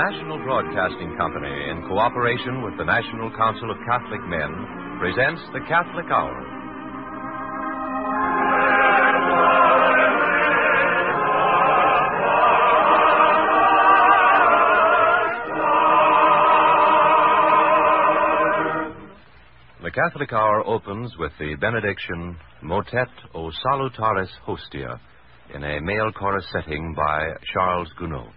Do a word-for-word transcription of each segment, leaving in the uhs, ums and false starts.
National Broadcasting Company, in cooperation with the National Council of Catholic Men, presents the Catholic Hour. The Catholic Hour opens with the benediction, Motet o Salutaris Hostia, in a male chorus setting by Charles Gounod.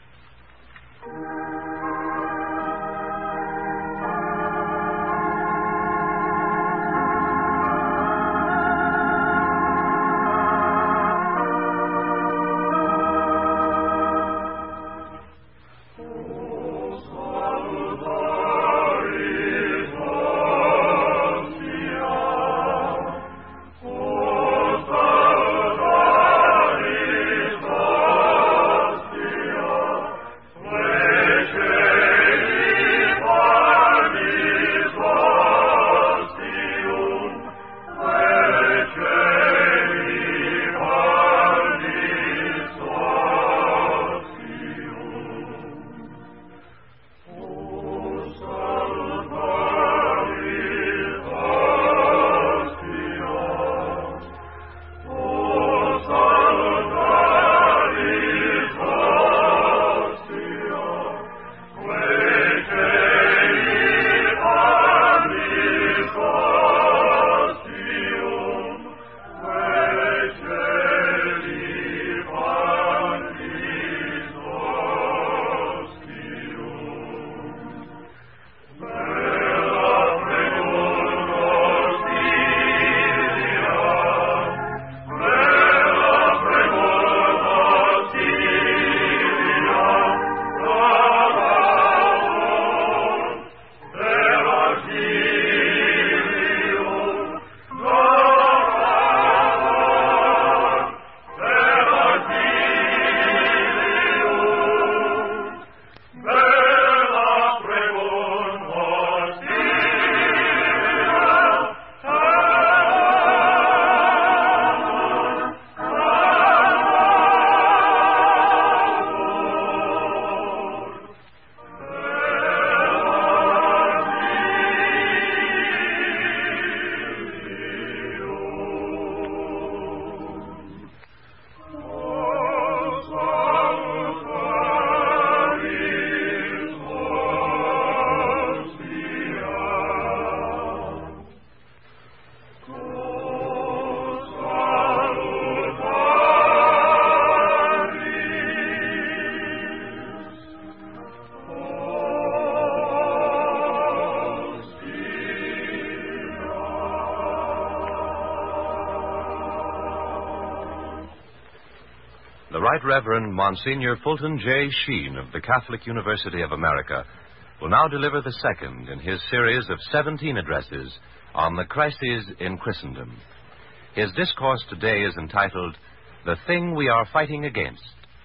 The Right Reverend Monsignor Fulton J. Sheen of the Catholic University of America will now deliver the second in his series of seventeen addresses on the crises in Christendom. His discourse today is entitled, The Thing We Are Fighting Against.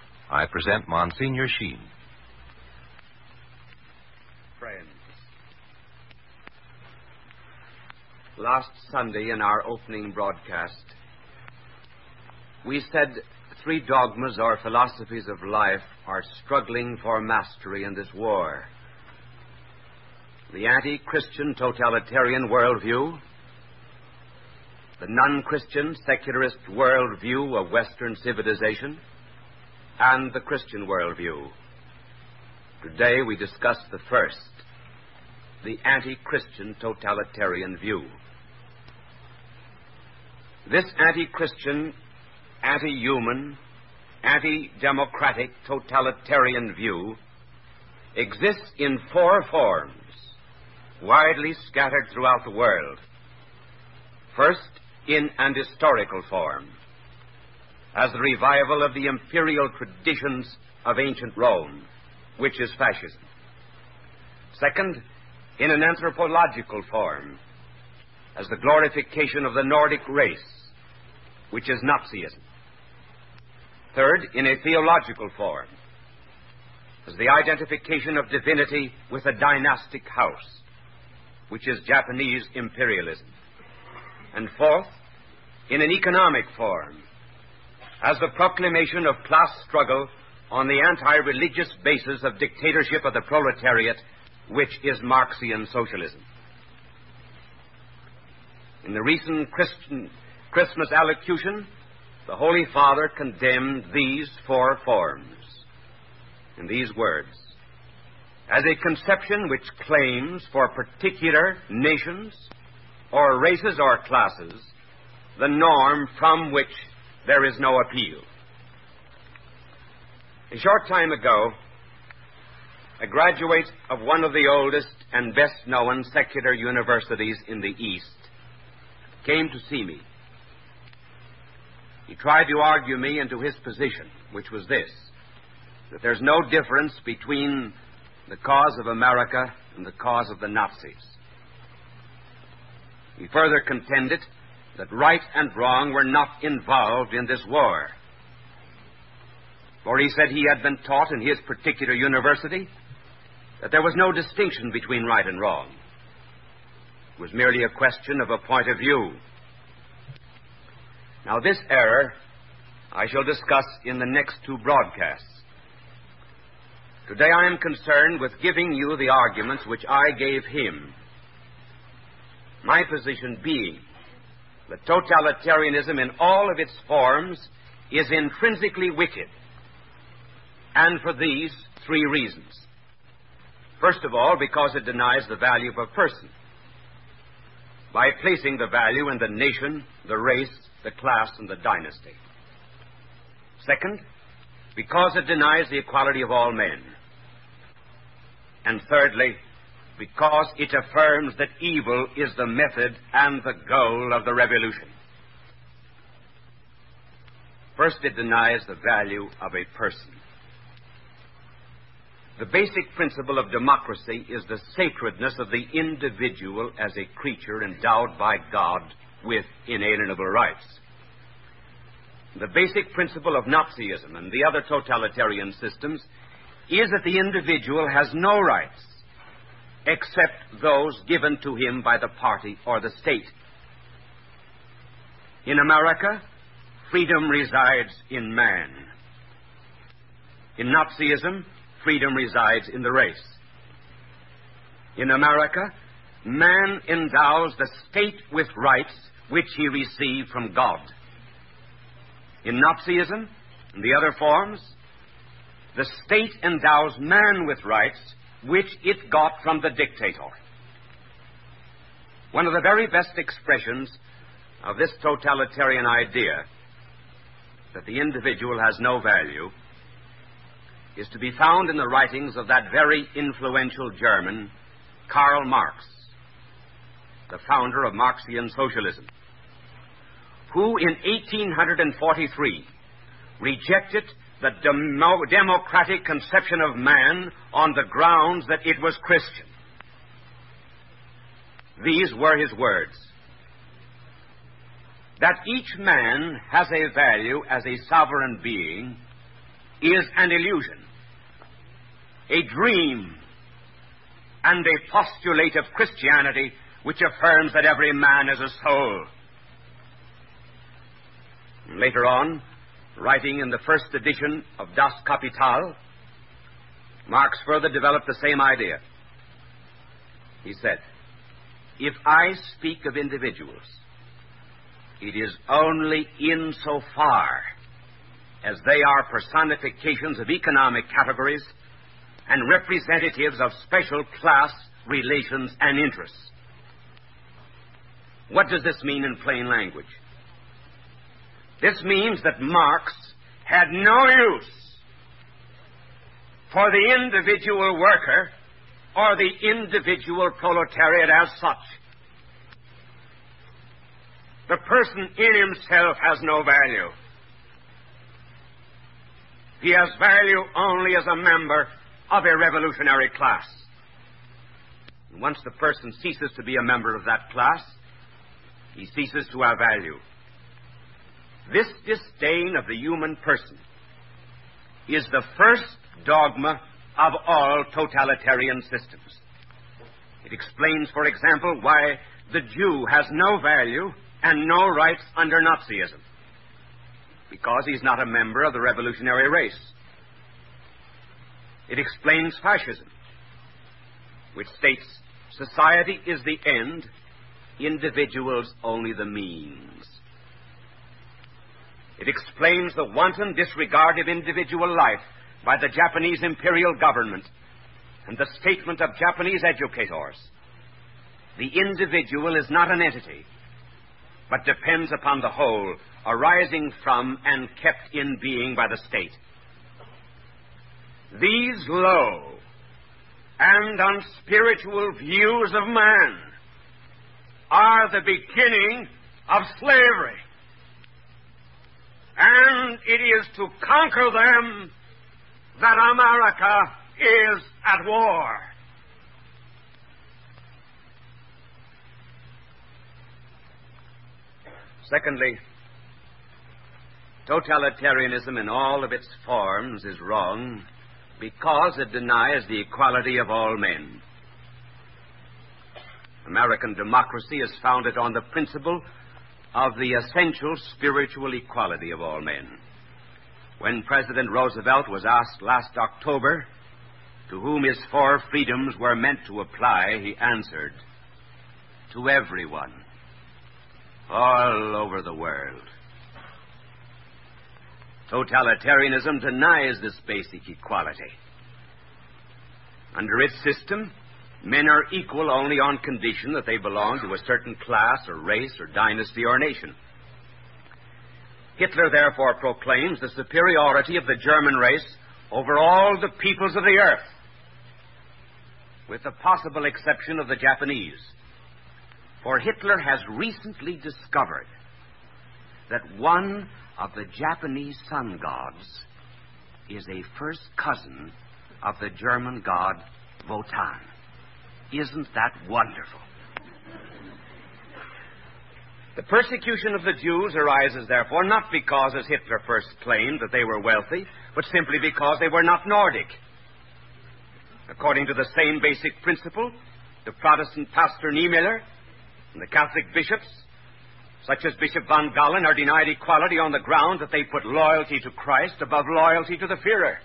I present Monsignor Sheen. Friends, last Sunday in our opening broadcast, we said three dogmas or philosophies of life are struggling for mastery in this war. The anti-Christian totalitarian worldview, the non-Christian secularist worldview of Western civilization, and the Christian worldview. Today we discuss the first, the anti-Christian totalitarian view. This anti-Christian, anti-human, anti-democratic totalitarian view exists in four forms, widely scattered throughout the world. First, in an historical form, as the revival of the imperial traditions of ancient Rome, which is fascism. Second, in an anthropological form, as the glorification of the Nordic race, which is Nazism. Third, in a theological form, as the identification of divinity with a dynastic house, which is Japanese imperialism. And fourth, in an economic form, as the proclamation of class struggle on the anti-religious basis of dictatorship of the proletariat, which is Marxian socialism. In the recent Christian Christmas allocution, the Holy Father condemned these four forms in these words: as a conception which claims for particular nations or races or classes the norm from which there is no appeal. A short time ago, a graduate of one of the oldest and best-known secular universities in the East came to see me. He tried to argue me into his position, which was this: that there's no difference between the cause of America and the cause of the Nazis. He further contended that right and wrong were not involved in this war. For he said he had been taught in his particular university that there was no distinction between right and wrong. It was merely a question of a point of view. Now, this error I shall discuss in the next two broadcasts. Today I am concerned with giving you the arguments which I gave him. My position being that totalitarianism in all of its forms is intrinsically wicked, and for these three reasons. First of all, because it denies the value of a person by placing the value in the nation, the race, the class, and the dynasty. Second, because it denies the equality of all men. And thirdly, because it affirms that evil is the method and the goal of the revolution. First, it denies the value of a person. The basic principle of democracy is the sacredness of the individual as a creature endowed by God with inalienable rights. The basic principle of Nazism and the other totalitarian systems is that the individual has no rights except those given to him by the party or the state. In America, freedom resides in man. In Nazism, freedom resides in the race. In America, man endows the state with rights which he received from God. In Nazism and the other forms, the state endows man with rights which it got from the dictator. One of the very best expressions of this totalitarian idea, that the individual has no value, is to be found in the writings of that very influential German, Karl Marx, the founder of Marxian socialism, who in eighteen forty-three rejected the demo- democratic conception of man on the grounds that it was Christian. These were his words: that each man has a value as a sovereign being is an illusion, a dream, and a postulate of Christianity which affirms that every man is a soul. Later on, writing in the first edition of Das Kapital, Marx further developed the same idea. He said, if I speak of individuals, it is only insofar as they are personifications of economic categories and representatives of special class relations and interests. What does this mean in plain language? This means that Marx had no use for the individual worker or the individual proletariat as such. The person in himself has no value. He has value only as a member of a revolutionary class. And once the person ceases to be a member of that class, he ceases to have value. This disdain of the human person is the first dogma of all totalitarian systems. It explains, for example, why the Jew has no value and no rights under Nazism, because he's not a member of the revolutionary race. It explains fascism, which states society is the end, individuals only the means. It explains the wanton disregard of individual life by the Japanese imperial government and the statement of Japanese educators. The individual is not an entity, but depends upon the whole, arising from and kept in being by the state. These low and unspiritual views of man are the beginning of slavery. And it is to conquer them that America is at war. Secondly, totalitarianism in all of its forms is wrong because it denies the equality of all men. American democracy is founded on the principle of the essential spiritual equality of all men. When President Roosevelt was asked last October to whom his four freedoms were meant to apply, he answered, to everyone, all over the world. Totalitarianism denies this basic equality. Under its system, men are equal only on condition that they belong to a certain class or race or dynasty or nation. Hitler therefore proclaims the superiority of the German race over all the peoples of the earth, with the possible exception of the Japanese. For Hitler has recently discovered that one of the Japanese sun gods is a first cousin of the German god Wotan. Isn't that wonderful? The persecution of the Jews arises, therefore, not because, as Hitler first claimed, that they were wealthy, but simply because they were not Nordic. According to the same basic principle, the Protestant pastor Niemöller and the Catholic bishops, such as Bishop von Gallen, are denied equality on the ground that they put loyalty to Christ above loyalty to the Führer.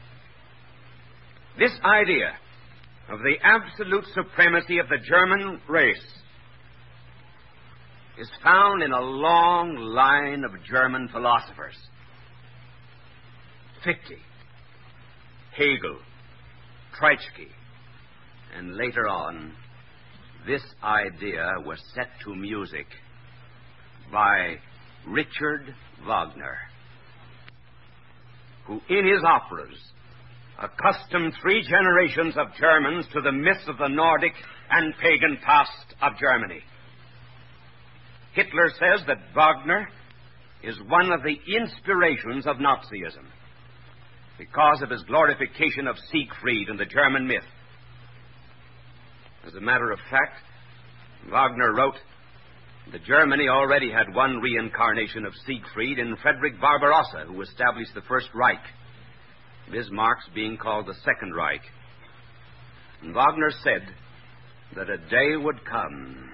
This idea of the absolute supremacy of the German race is found in a long line of German philosophers. Fichte, Hegel, Treitschke, and later on, this idea was set to music by Richard Wagner, who in his operas accustomed three generations of Germans to the myths of the Nordic and pagan past of Germany. Hitler says that Wagner is one of the inspirations of Nazism because of his glorification of Siegfried and the German myth. As a matter of fact, Wagner wrote that Germany already had one reincarnation of Siegfried in Frederick Barbarossa, who established the First Reich, Bismarck's being called the Second Reich. And Wagner said that a day would come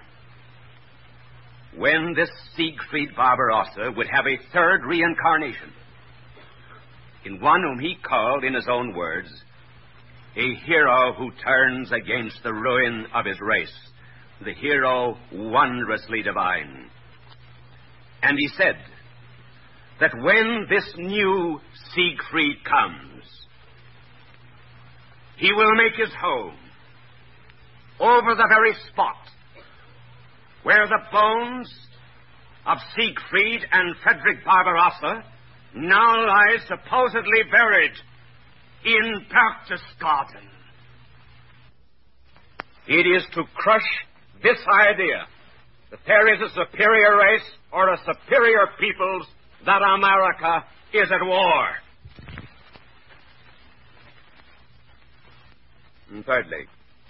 when this Siegfried Barbarossa would have a third reincarnation in one whom he called, in his own words, a hero who turns against the ruin of his race, the hero wondrously divine. And he said that when this new Siegfried comes, he will make his home over the very spot where the bones of Siegfried and Frederick Barbarossa now lie supposedly buried in Berchtesgaden. It is to crush this idea that there is a superior race or a superior peoples that America is at war. And thirdly,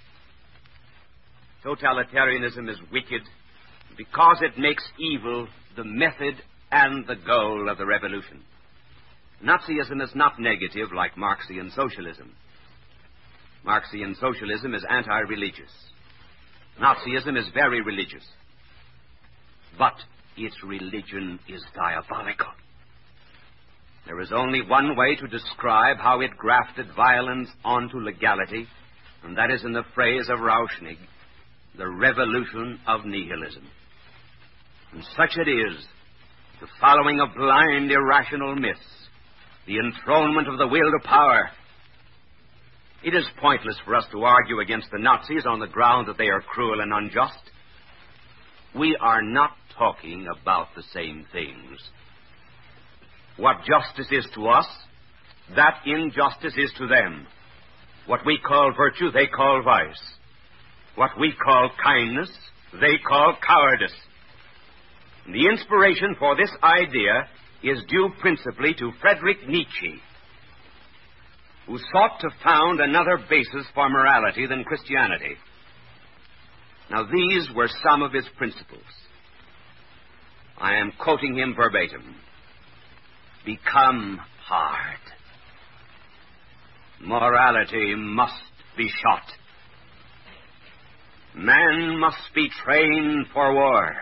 totalitarianism is wicked because it makes evil the method and the goal of the revolution. Nazism is not negative like Marxian socialism. Marxian socialism is anti-religious. Nazism is very religious. But its religion is diabolical. There is only one way to describe how it grafted violence onto legality, and that is in the phrase of Rauschning, the revolution of nihilism. And such it is, the following of blind, irrational myths, the enthronement of the will to power. It is pointless for us to argue against the Nazis on the ground that they are cruel and unjust. We are not talking about the same things. What justice is to us, that injustice is to them. What we call virtue, they call vice. What we call kindness, they call cowardice. The inspiration for this idea is due principally to Friedrich Nietzsche, who sought to found another basis for morality than Christianity. Now, these were some of his principles. I am quoting him verbatim. Become hard. Morality must be shot. Man must be trained for war,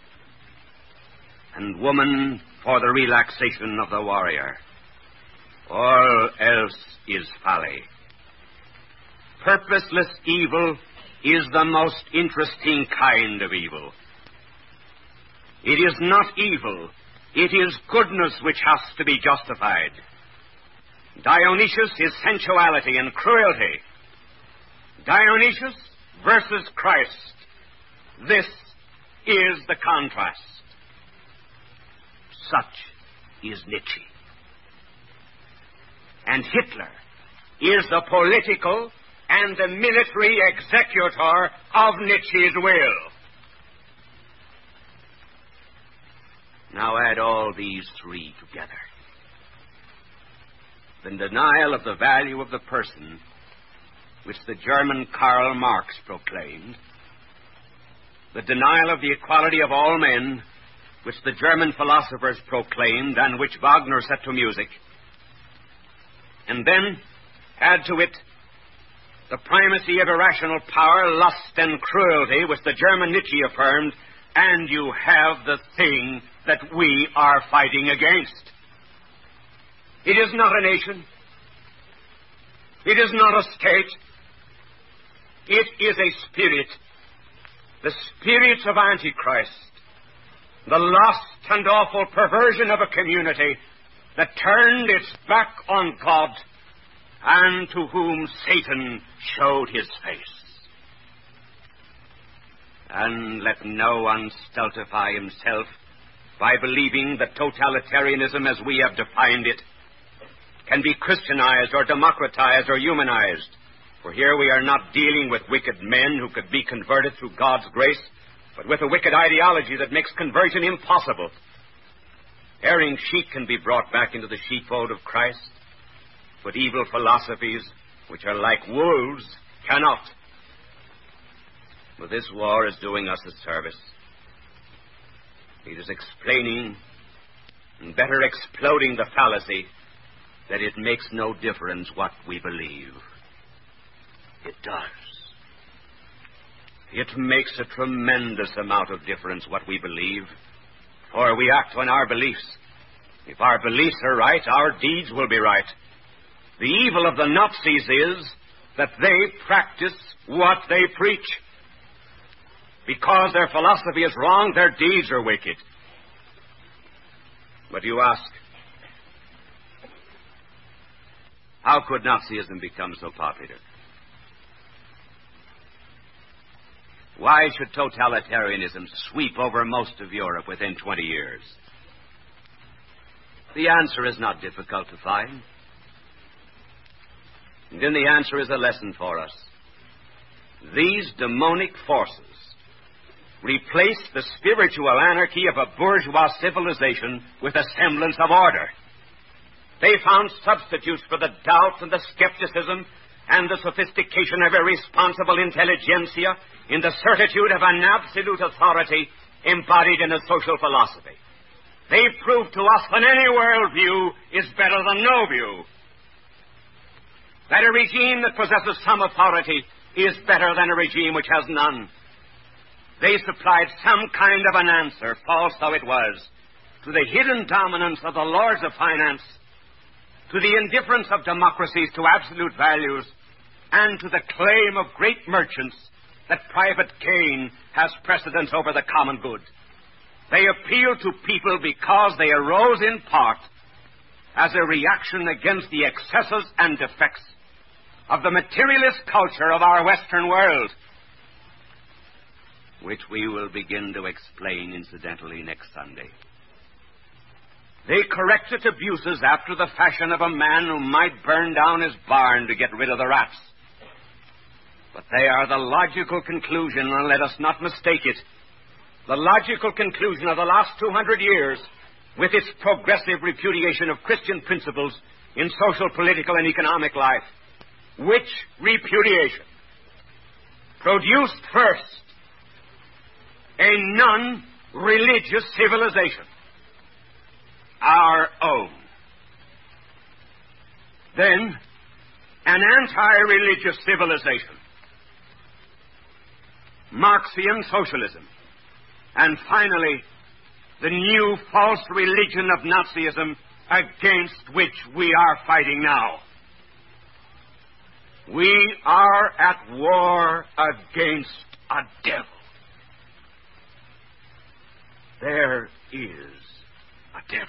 and woman for the relaxation of the warrior. All else is folly. Purposeless evil is the most interesting kind of evil. It is not evil. It is goodness which has to be justified. Dionysius is sensuality and cruelty. Dionysius versus Christ. This is the contrast. Such is Nietzsche. And Hitler is the political and the military executor of Nietzsche's will. Now add all these three together. The denial of the value of the person, which the German Karl Marx proclaimed, the denial of the equality of all men, which the German philosophers proclaimed and which Wagner set to music, and then add to it the primacy of irrational power, lust, and cruelty, which the German Nietzsche affirmed, and you have the thing that we are fighting against. It is not a nation. It is not a state. It is a spirit. The spirit of Antichrist. The lost and awful perversion of a community that turned its back on God and to whom Satan showed his face. And let no one stultify himself by believing that totalitarianism as we have defined it can be Christianized or democratized or humanized. For here we are not dealing with wicked men who could be converted through God's grace, but with a wicked ideology that makes conversion impossible. Erring sheep can be brought back into the sheepfold of Christ, but evil philosophies, which are like wolves, cannot. But this war is doing us a service. It is explaining and better exploding the fallacy that it makes no difference what we believe. It does. It makes a tremendous amount of difference what we believe, for we act on our beliefs. If our beliefs are right, our deeds will be right. The evil of the Nazis is that they practice what they preach. Because their philosophy is wrong, their deeds are wicked. But you ask, how could Nazism become so popular? Why should totalitarianism sweep over most of Europe within twenty years? The answer is not difficult to find. And then the answer is a lesson for us. These demonic forces replace the spiritual anarchy of a bourgeois civilization with a semblance of order. They found substitutes for the doubts and the skepticism and the sophistication of irresponsible intelligentsia in the certitude of an absolute authority embodied in a social philosophy. They prove to us that any worldview is better than no view. That a regime that possesses some authority is better than a regime which has none. They supplied some kind of an answer, false though it was, to the hidden dominance of the lords of finance to the indifference of democracies to absolute values, and to the claim of great merchants that private gain has precedence over the common good. They appeal to people because they arose in part as a reaction against the excesses and defects of the materialist culture of our Western world, which we will begin to explain incidentally next Sunday. They corrected abuses after the fashion of a man who might burn down his barn to get rid of the rats. But they are the logical conclusion, and let us not mistake it, the logical conclusion of the last two hundred years, with its progressive repudiation of Christian principles in social, political, and economic life. Which repudiation produced first a non-religious civilization, our own. Then, an anti-religious civilization, Marxian socialism. And finally, the new false religion of Nazism against which we are fighting now. We are at war against a devil. There is a devil.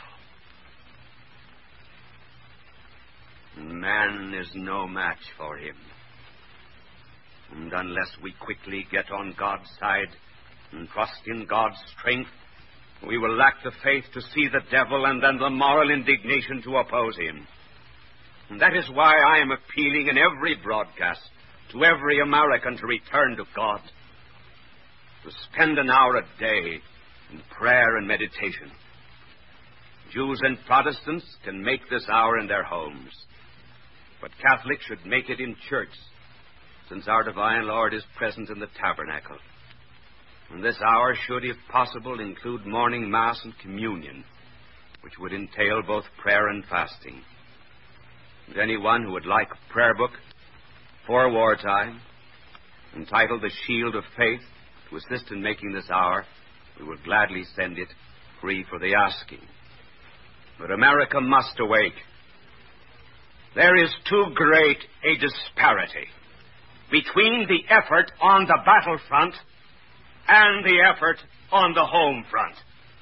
Man is no match for him. And unless we quickly get on God's side and trust in God's strength, we will lack the faith to see the devil and then the moral indignation to oppose him. And that is why I am appealing in every broadcast to every American to return to God, to spend an hour a day in prayer and meditation. Jews and Protestants can make this hour in their homes, but Catholics should make it in church, since our divine Lord is present in the tabernacle. And this hour should, if possible, include morning mass and communion, which would entail both prayer and fasting. And anyone who would like a prayer book for wartime, entitled The Shield of Faith, to assist in making this hour, we would gladly send it free for the asking. But America must awake. There is too great a disparity between the effort on the battlefront and the effort on the home front.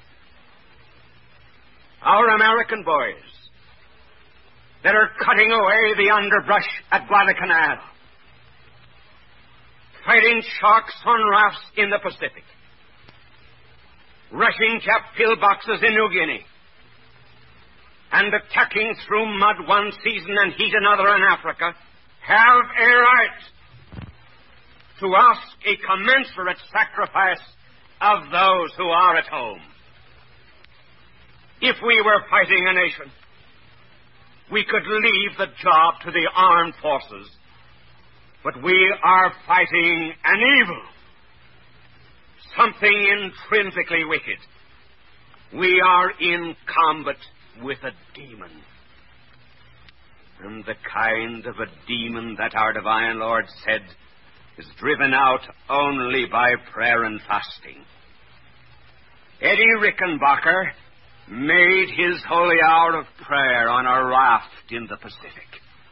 Our American boys that are cutting away the underbrush at Guadalcanal, fighting sharks on rafts in the Pacific, rushing Jap pillboxes in New Guinea, and attacking through mud one season and heat another in Africa, have a right to ask a commensurate sacrifice of those who are at home. If we were fighting a nation, we could leave the job to the armed forces. But we are fighting an evil, something intrinsically wicked. We are in combat with a demon. And the kind of a demon that our divine Lord said is driven out only by prayer and fasting. Eddie Rickenbacker made his holy hour of prayer on a raft in the Pacific.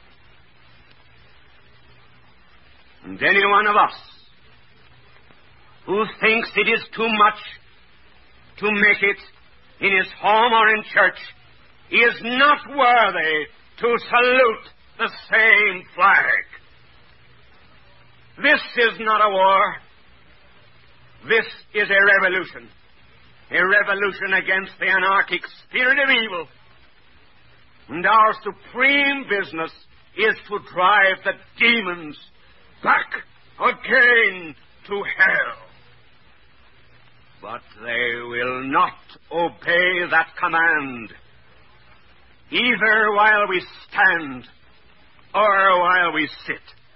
And any one of us who thinks it is too much to make it in his home or in church is not worthy to salute the same flag. This is not a war. This is a revolution. A revolution against the anarchic spirit of evil. And our supreme business is to drive the demons back again to hell. But they will not obey that command, either while we stand or while we sit.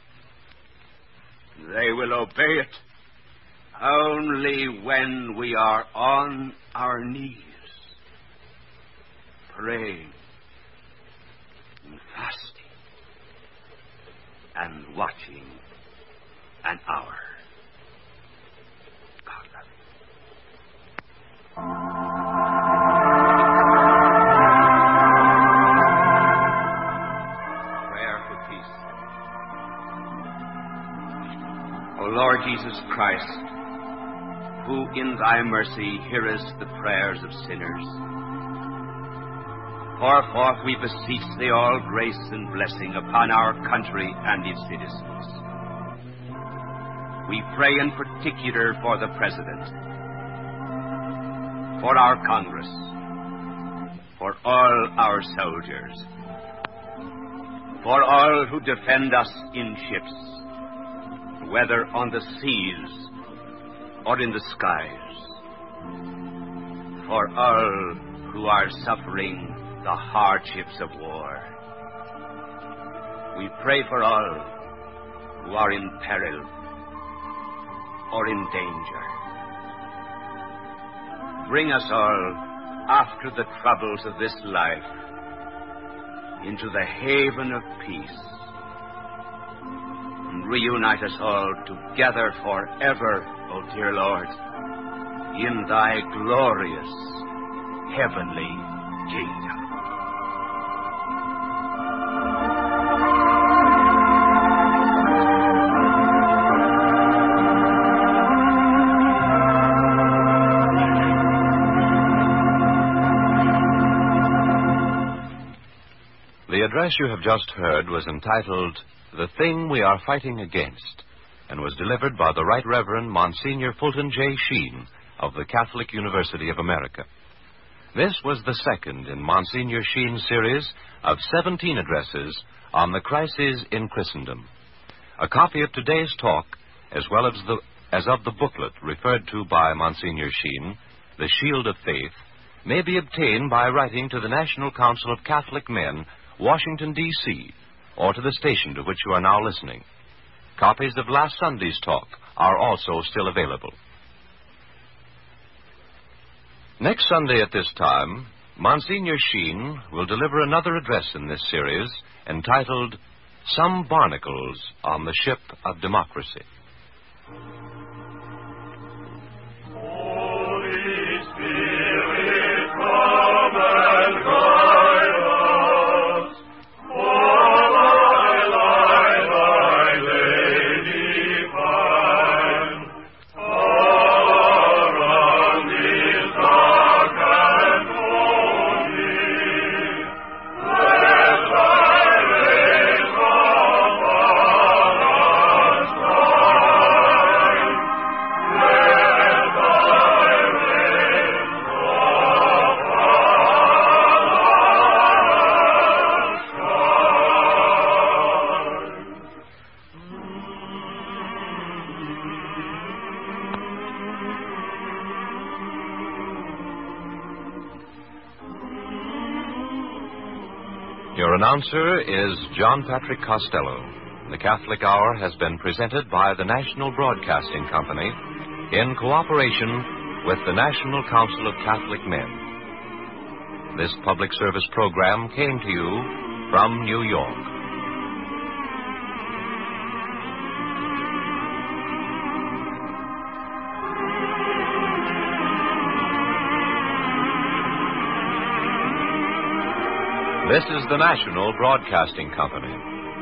They will obey it only when we are on our knees, praying and fasting and watching an hour. God love you. Jesus Christ, who in thy mercy hearest the prayers of sinners, pour forth, we beseech thee, all grace and blessing upon our country and its citizens. We pray in particular for the President, for our Congress, for all our soldiers, for all who defend us in ships, whether on the seas or in the skies, for all who are suffering the hardships of war. We pray for all who are in peril or in danger. Bring us all, after the troubles of this life, into the haven of peace, and reunite us all together forever, O dear Lord, in thy glorious heavenly kingdom. The address you have just heard was entitled, "The Thing We Are Fighting Against," and was delivered by the Right Reverend Monsignor Fulton J. Sheen of the Catholic University of America. This was the second in Monsignor Sheen's series of seventeen addresses on the crises in Christendom. A copy of today's talk, as well as, the, as of the booklet referred to by Monsignor Sheen, The Shield of Faith, may be obtained by writing to the National Council of Catholic Men, Washington, D C, or to the station to which you are now listening. Copies of last Sunday's talk are also still available. Next Sunday at this time, Monsignor Sheen will deliver another address in this series entitled, "Some Barnacles on the Ship of Democracy." Holy Spirit, come and guide us. All thy light, thy Lady find. All around is dark and lonely. Let thy rays upon us shine. Let thy rays upon us shine. Your announcer is John Patrick Costello. The Catholic Hour has been presented by the National Broadcasting Company in cooperation with the National Council of Catholic Men. This public service program came to you from New York. This is the National Broadcasting Company.